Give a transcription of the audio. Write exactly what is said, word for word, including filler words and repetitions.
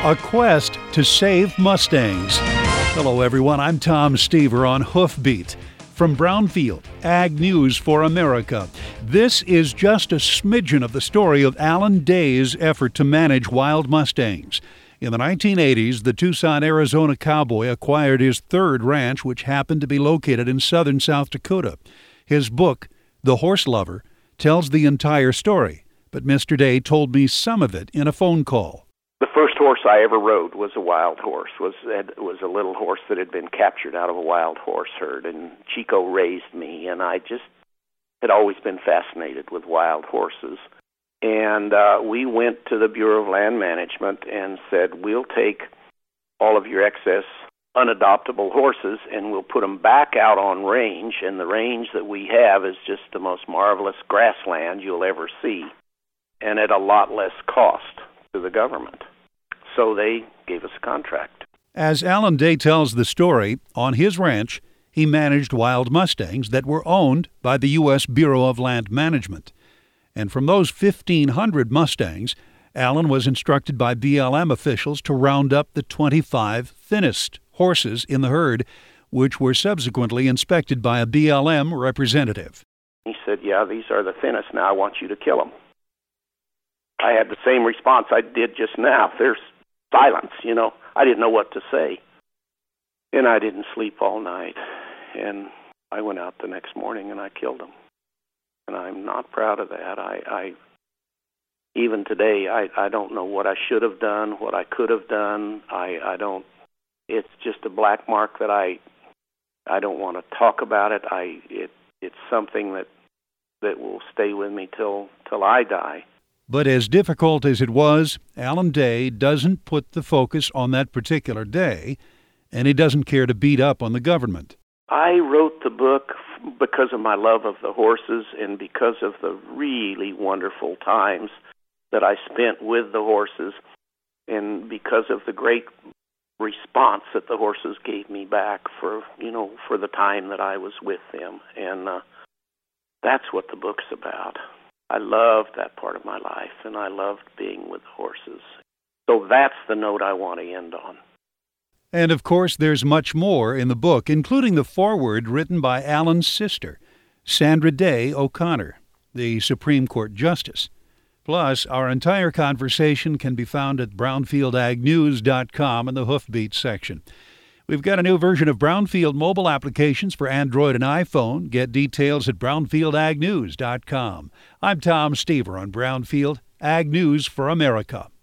A quest to save Mustangs. Hello, everyone. I'm Tom Stever on Hoofbeat. From Brownfield, Ag News for America. This is just a smidgen of the story of Alan Day's effort to manage wild Mustangs. In the nineteen eighties, the Tucson, Arizona cowboy acquired his third ranch, which happened to be located in southern South Dakota. His book, The Horse Lover, tells the entire story, but Mister Day told me some of it in a phone call. The first horse I ever rode was a wild horse. was was a little horse that had been captured out of a wild horse herd, and Chico raised me, and I just had always been fascinated with wild horses. And uh, we went to the Bureau of Land Management and said, we'll take all of your excess unadoptable horses and we'll put them back out on range, and the range that we have is just the most marvelous grassland you'll ever see, and at a lot less cost to the government. So they gave us a contract. As Alan Day tells the story, on his ranch, he managed wild Mustangs that were owned by the U S Bureau of Land Management. And from those fifteen hundred Mustangs, Alan was instructed by B L M officials to round up the twenty-five thinnest horses in the herd, which were subsequently inspected by a B L M representative. He said, yeah, these are the thinnest. Now I want you to kill them. I had the same response I did just now. There's silence, you know. I didn't know what to say. And I didn't sleep all night. And I went out the next morning and I killed them. And I'm not proud of that. I, I even today, I, I don't know what I should have done, what I could have done. I, I don't, it's just a black mark that I, I don't want to talk about it. I, it, it's something that, that will stay with me till, till I die. But as difficult as it was, Alan Day doesn't put the focus on that particular day, and he doesn't care to beat up on the government. I wrote the book because of my love of the horses and because of the really wonderful times that I spent with the horses, and because of the great response that the horses gave me back for, you know, for the time that I was with them. And uh, that's what the book's about. I loved that part of my life, and I loved being with the horses. So that's the note I want to end on. And, of course, there's much more in the book, including the foreword written by Alan's sister, Sandra Day O'Connor, the Supreme Court Justice. Plus, our entire conversation can be found at brownfield ag news dot com in the Hoofbeat section. We've got a new version of Brownfield mobile applications for Android and iPhone. Get details at brownfield ag news dot com. I'm Tom Stever on Brownfield Ag News for America.